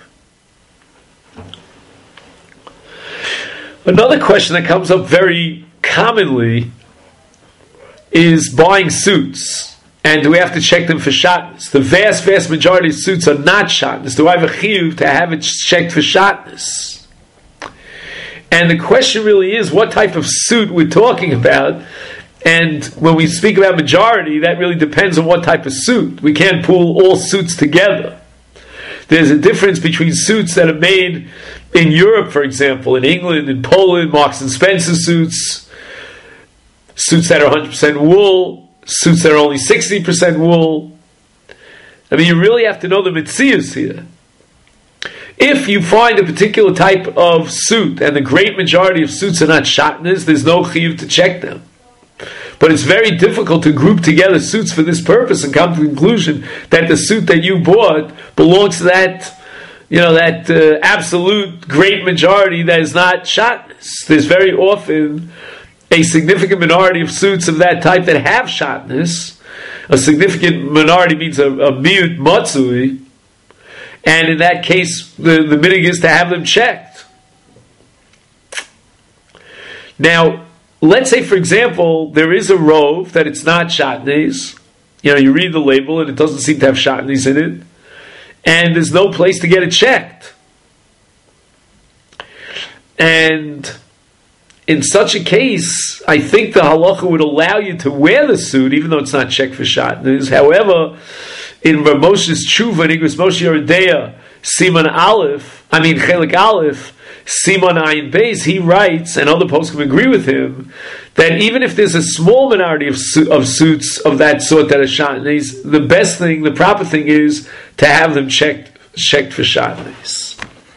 Another question that comes up very commonly is buying suits. And do we have to check them for shatnez? The vast, vast majority of suits are not shatnez. Do I have a chiyuv to have it checked for shatnez? And the question really is, what type of suit we're talking about? And when we speak about majority, that really depends on what type of suit. We can't pool all suits together. There's a difference between suits that are made in Europe, for example, in England, in Poland, Marks and Spencer suits, suits that are one hundred percent wool, suits that are only sixty percent wool. I mean, you really have to know the mitzias here. If you find a particular type of suit, and the great majority of suits are not shatnez, there's no chiyuv to check them. But it's very difficult to group together suits for this purpose and come to the conclusion that the suit that you bought belongs to that you know, that uh, absolute great majority that is not shatnez. There's very often a significant minority of suits of that type that have shatnez. A significant minority means a, a miut matzui, and in that case, the, the minig is to have them checked. Now, let's say, for example, there is a rove that it's not shatnez. You know, you read the label and it doesn't seem to have shatnez in it, and there's no place to get it checked. And in such a case, I think the halacha would allow you to wear the suit, even though it's not checked for shatnez. However, in Rav Moshe's Tshuva, in Igros Moshe Yeridea, Siman Aleph, I mean Chelik Aleph, Siman Ayin Beis, he writes, and other poskim agree with him, that even if there's a small minority of, su- of suits of that sort that are shatnez, the best thing, the proper thing is to have them checked checked for shatnez.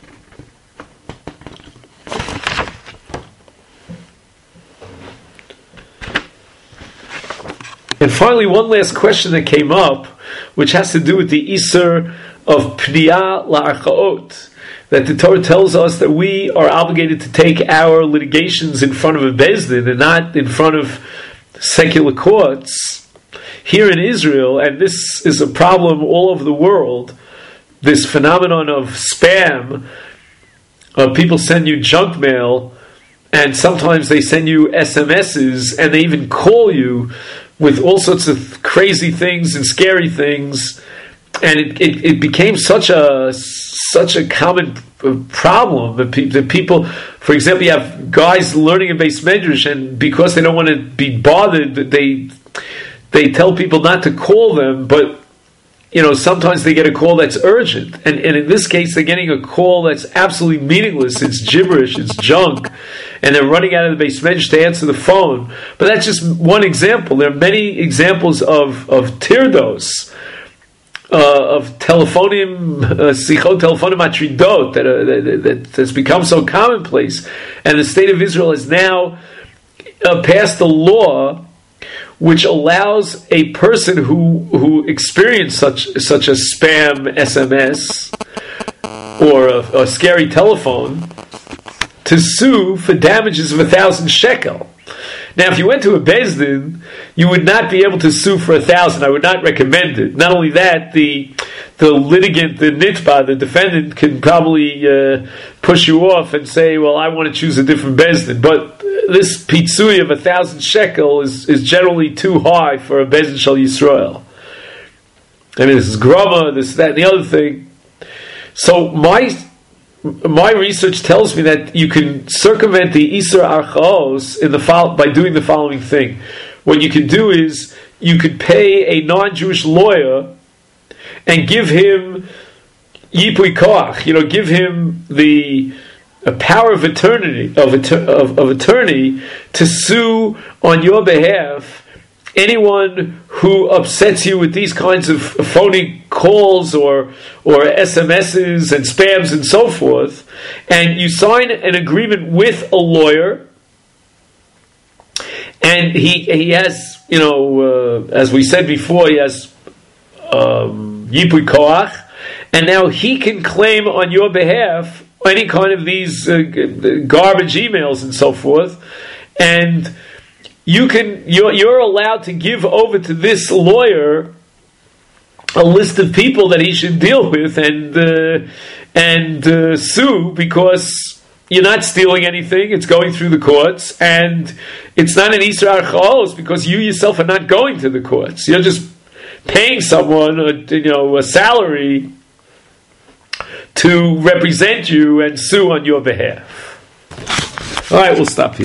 And finally, one last question that came up, which has to do with the Isser of Pniyah La'archaot, that the Torah tells us that we are obligated to take our litigations in front of a Beis Din and not in front of secular courts. Here in Israel, and this is a problem all over the world, this phenomenon of spam, uh, people send you junk mail, and sometimes they send you S M Ses, and they even call you with all sorts of crazy things and scary things, and it, it, it became such a such a common problem that, pe- that people, for example, you have guys learning in Beis Medrash, and because they don't want to be bothered, they they tell people not to call them, but you know sometimes they get a call that's urgent, and, and in this case they're getting a call that's absolutely meaningless. It's gibberish, it's junk, and they're running out of the Beis Medrash to answer the phone. But that's just one example. There are many examples of of tirdos, uh, of telephonium, uh, sichot telefonim atridot that, uh, that, that has become so commonplace, and the state of Israel has now uh, passed a law which allows a person who who experienced such such a spam S M S or a, a scary telephone to sue for damages of a thousand shekel. Now, if you went to a Beis Din, you would not be able to sue for a thousand. I would not recommend it. Not only that, the the litigant, the nitba, the defendant, can probably uh, push you off and say, well, I want to choose a different Beis Din. But this pitzui of a thousand shekel is, is generally too high for a Beis Din Shel Yisrael. I mean, this is grama, this, that, and the other thing. So my my research tells me that you can circumvent the Isser Archaos in the fol- by doing the following thing. What you can do is you could pay a non-Jewish lawyer and give him yipui koach, you know, give him the a power of attorney of, of, of attorney to sue on your behalf anyone who upsets you with these kinds of phony calls or or S M Ses and spams and so forth, and you sign an agreement with a lawyer, and he he has, you know, uh, as we said before, he has um, yipui koach, and now he can claim on your behalf any kind of these uh, garbage emails and so forth, and you can you're, you're allowed to give over to this lawyer a list of people that he should deal with and uh, and uh, sue, because you're not stealing anything. It's going through the courts, and it's not an Isra Archaos because you yourself are not going to the courts. You're just paying someone a, you know a salary to represent you and sue on your behalf. All right, we'll stop here.